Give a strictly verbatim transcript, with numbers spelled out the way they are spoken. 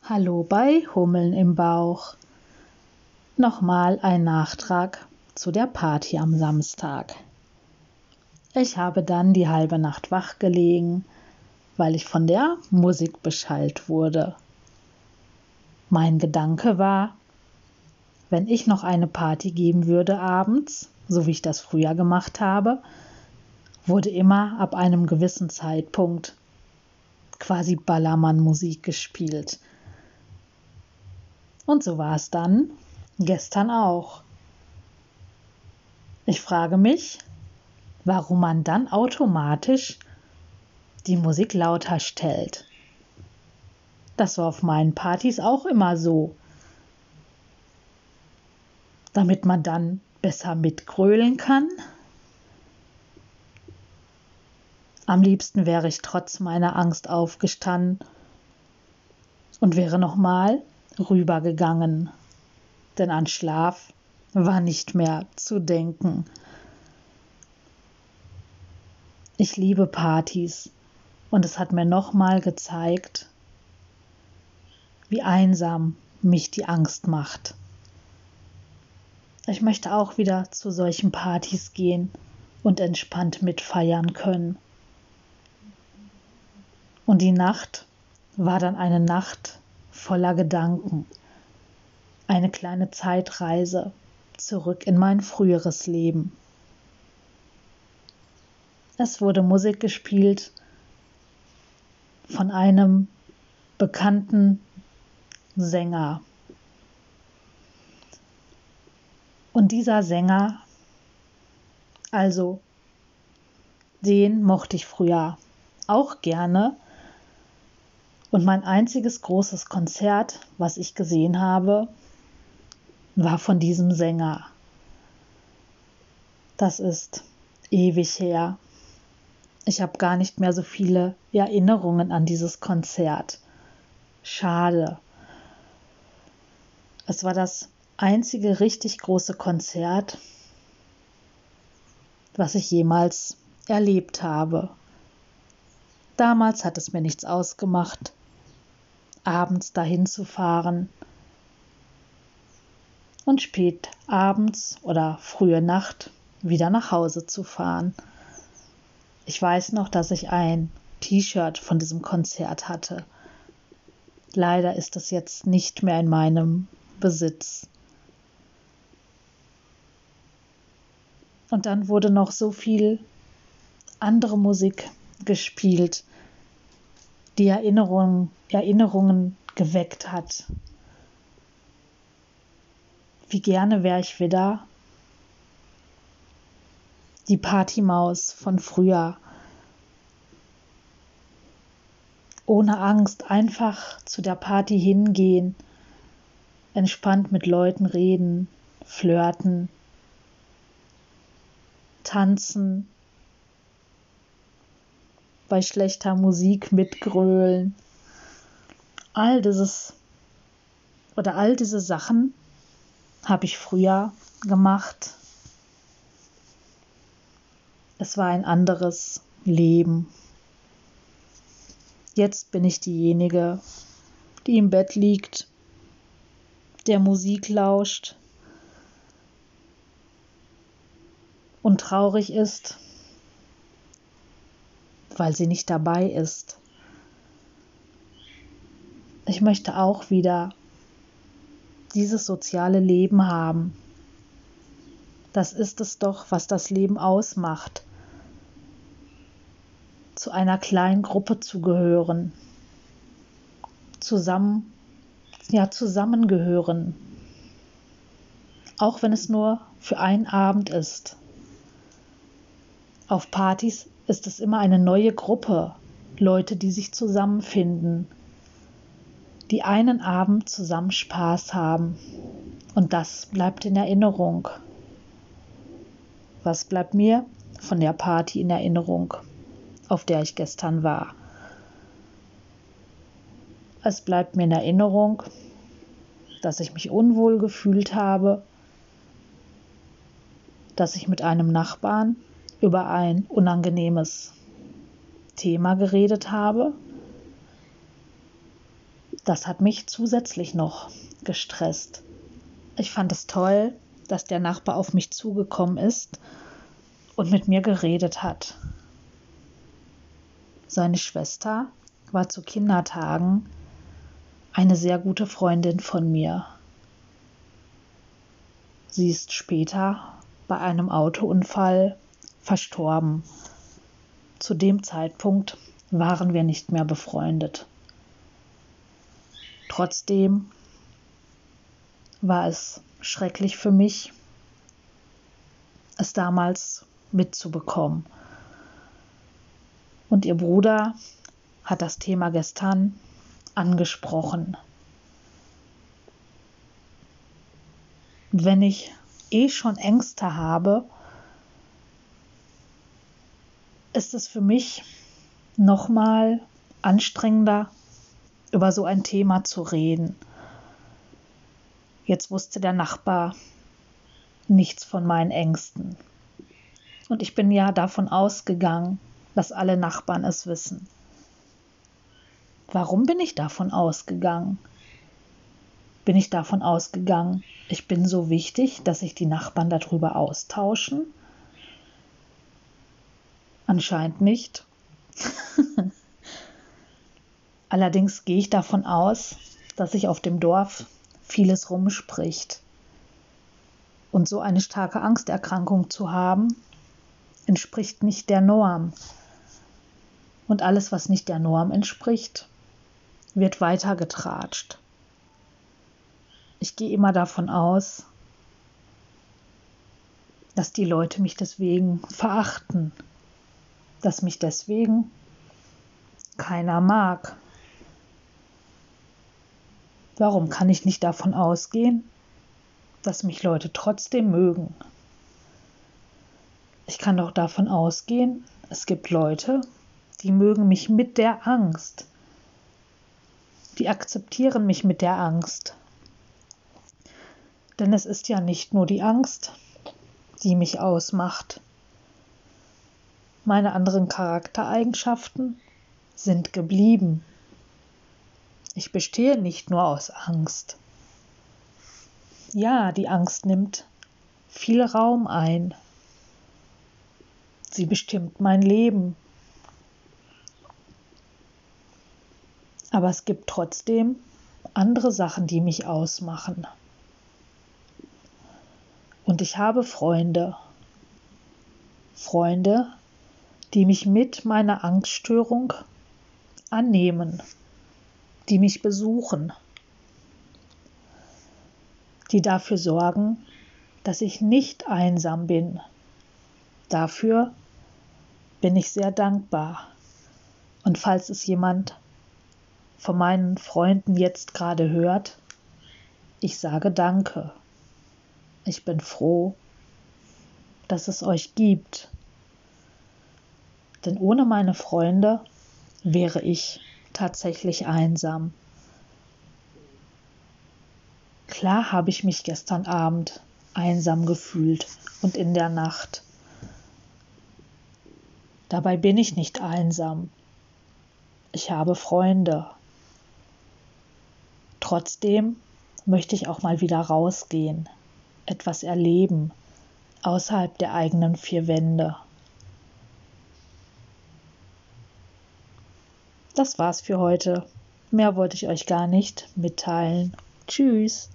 Hallo bei Hummeln im Bauch. Nochmal ein Nachtrag zu der Party am Samstag. Ich habe dann die halbe Nacht wach gelegen, weil ich von der Musik beschallt wurde. Mein Gedanke war, wenn ich noch eine Party geben würde abends, so wie ich das früher gemacht habe, wurde immer ab einem gewissen Zeitpunkt quasi Ballermann-Musik gespielt. Und so war es dann gestern auch. Ich frage mich, warum man dann automatisch die Musik lauter stellt. Das war auf meinen Partys auch immer so. Damit man dann besser mitgrölen kann. Am liebsten wäre ich trotz meiner Angst aufgestanden und wäre nochmal rübergegangen, denn an Schlaf war nicht mehr zu denken. Ich liebe Partys und es hat mir nochmal gezeigt, wie einsam mich die Angst macht. Ich möchte auch wieder zu solchen Partys gehen und entspannt mitfeiern können. Und die Nacht war dann eine Nacht voller Gedanken. Eine kleine Zeitreise zurück in mein früheres Leben. Es wurde Musik gespielt von einem bekannten Sänger. Und dieser Sänger, also den mochte ich früher auch gerne. Und mein einziges großes Konzert, was ich gesehen habe, war von diesem Sänger. Das ist ewig her. Ich habe gar nicht mehr so viele Erinnerungen an dieses Konzert. Schade. Es war das einzige richtig große Konzert, was ich jemals erlebt habe. Damals hat es mir nichts ausgemacht, abends dahin zu fahren und spät abends oder frühe Nacht wieder nach Hause zu fahren. Ich weiß noch, dass ich ein T-Shirt von diesem Konzert hatte. Leider ist es jetzt nicht mehr in meinem Besitz. Und dann wurde noch so viel andere Musik gespielt, die Erinnerungen, Erinnerungen geweckt hat. Wie gerne wäre ich wieder die Partymaus von früher. Ohne Angst einfach zu der Party hingehen, entspannt mit Leuten reden, flirten, tanzen, bei schlechter Musik mitgrölen. All dieses oder all diese Sachen habe ich früher gemacht. Es war ein anderes Leben. Jetzt bin ich diejenige, die im Bett liegt, der Musik lauscht und traurig ist, weil sie nicht dabei ist. Ich möchte auch wieder dieses soziale Leben haben. Das ist es doch, was das Leben ausmacht. Zu einer kleinen Gruppe zu gehören. Zusammen, ja, zusammengehören. Auch wenn es nur für einen Abend ist. Auf Partys ist es immer eine neue Gruppe. Leute, die sich zusammenfinden. Die einen Abend zusammen Spaß haben. Und das bleibt in Erinnerung. Was bleibt mir von der Party in Erinnerung, auf der ich gestern war? Es bleibt mir in Erinnerung, dass ich mich unwohl gefühlt habe, dass ich mit einem Nachbarn über ein unangenehmes Thema geredet habe, Das hat mich zusätzlich noch gestresst. Ich fand es toll, dass der Nachbar auf mich zugekommen ist und mit mir geredet hat. Seine Schwester war zu Kindertagen eine sehr gute Freundin von mir. Sie ist später bei einem Autounfall verstorben. Zu dem Zeitpunkt waren wir nicht mehr befreundet. Trotzdem war es schrecklich für mich, es damals mitzubekommen. Und ihr Bruder hat das Thema gestern angesprochen. Wenn ich eh schon Ängste habe, ist es für mich nochmal anstrengender, über so ein Thema zu reden. Jetzt wusste der Nachbar nichts von meinen Ängsten. Und ich bin ja davon ausgegangen, dass alle Nachbarn es wissen. Warum bin ich davon ausgegangen? Bin ich davon ausgegangen, ich bin so wichtig, dass sich die Nachbarn darüber austauschen? Anscheinend nicht. Allerdings gehe ich davon aus, dass sich auf dem Dorf vieles rumspricht. Und so eine starke Angsterkrankung zu haben, entspricht nicht der Norm. Und alles, was nicht der Norm entspricht, wird weitergetratscht. Ich gehe immer davon aus, dass die Leute mich deswegen verachten, dass mich deswegen keiner mag. Warum kann ich nicht davon ausgehen, dass mich Leute trotzdem mögen? Ich kann doch davon ausgehen, es gibt Leute, die mögen mich mit der Angst. Die akzeptieren mich mit der Angst. Denn es ist ja nicht nur die Angst, die mich ausmacht. Meine anderen Charaktereigenschaften sind geblieben. Ich bestehe nicht nur aus Angst. Ja, die Angst nimmt viel Raum ein. Sie bestimmt mein Leben. Aber es gibt trotzdem andere Sachen, die mich ausmachen. Und ich habe Freunde. Freunde, die mich mit meiner Angststörung annehmen, die mich besuchen, die dafür sorgen, dass ich nicht einsam bin. Dafür bin ich sehr dankbar. Und falls es jemand von meinen Freunden jetzt gerade hört, ich sage Danke. Ich bin froh, dass es euch gibt. Denn ohne meine Freunde wäre ich tatsächlich einsam. Klar habe ich mich gestern Abend einsam gefühlt und in der Nacht. Dabei bin ich nicht einsam. Ich habe Freunde. Trotzdem möchte ich auch mal wieder rausgehen, etwas erleben, außerhalb der eigenen vier Wände. Das war's für heute. Mehr wollte ich euch gar nicht mitteilen. Tschüss.